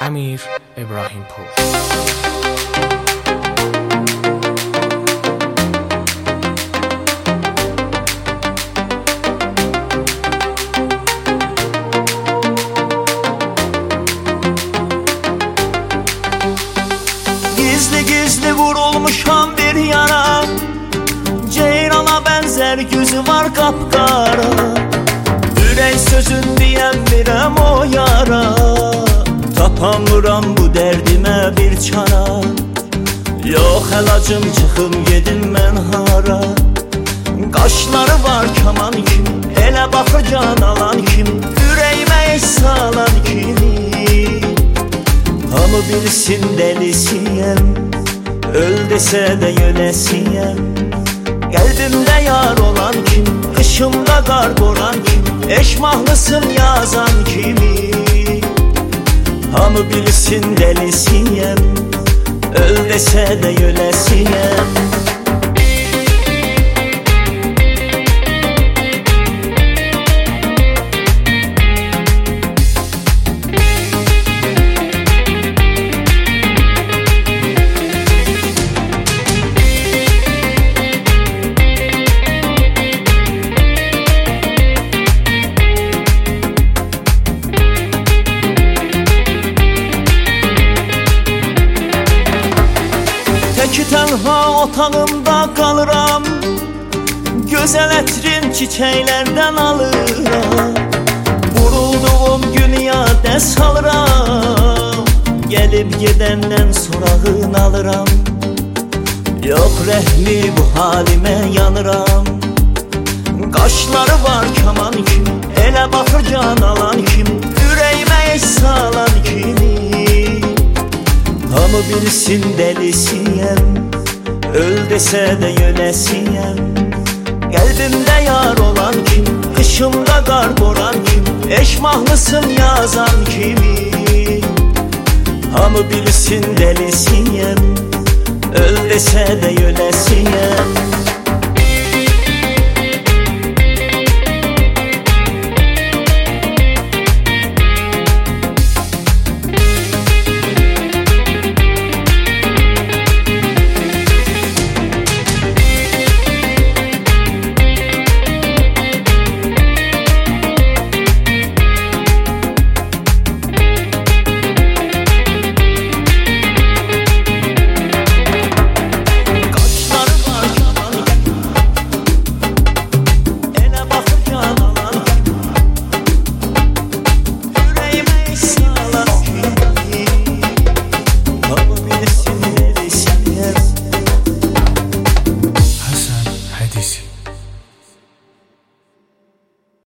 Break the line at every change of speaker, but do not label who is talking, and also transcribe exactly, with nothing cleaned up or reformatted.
Əmir İbrahimpur.
Gizli gizli vurulmuşam bir yara, ceyrana benzer yüzü var kapkara. Ürək sözün deyəmirəm o yara, tapamıram bu dərdimə bir çara. Yox əlacım, çıxım gedim mən hara. Qaşları var kaman kimi, elə baxır can alan kimi, ürəyimə eş salan kimi. Hamı bilsin dəlisiyəm, öl desə də yöləsiyəm. Qəlbimdə yar olan kim, qışımda qar qoran kim, eş mahnısın yazan kimi. Hamı bilsin dəlisiyəm, öl desə də yöləsiyəm. Tək tənha otağımda qalıram, gözəl ətrin çiçəklərdən alıram. Vurulduğum dünyada salıram, gəlib gedəndən sorağın alıram. Yox rəhmi bu halimə yanıram. Qaşları var kaman kimi, elə baxır can alan kimi, ürəyimə eş salan kimi. Hamı bilsin dəlisiyəm, öl desə də yöləsiyəm. Qəlbimdə yar olan kim, qışımda qar qoran kim, eş mahnısın yazan kimi. Hamı bilsin dəlisiyəm, öl desə də yöləsiyəm.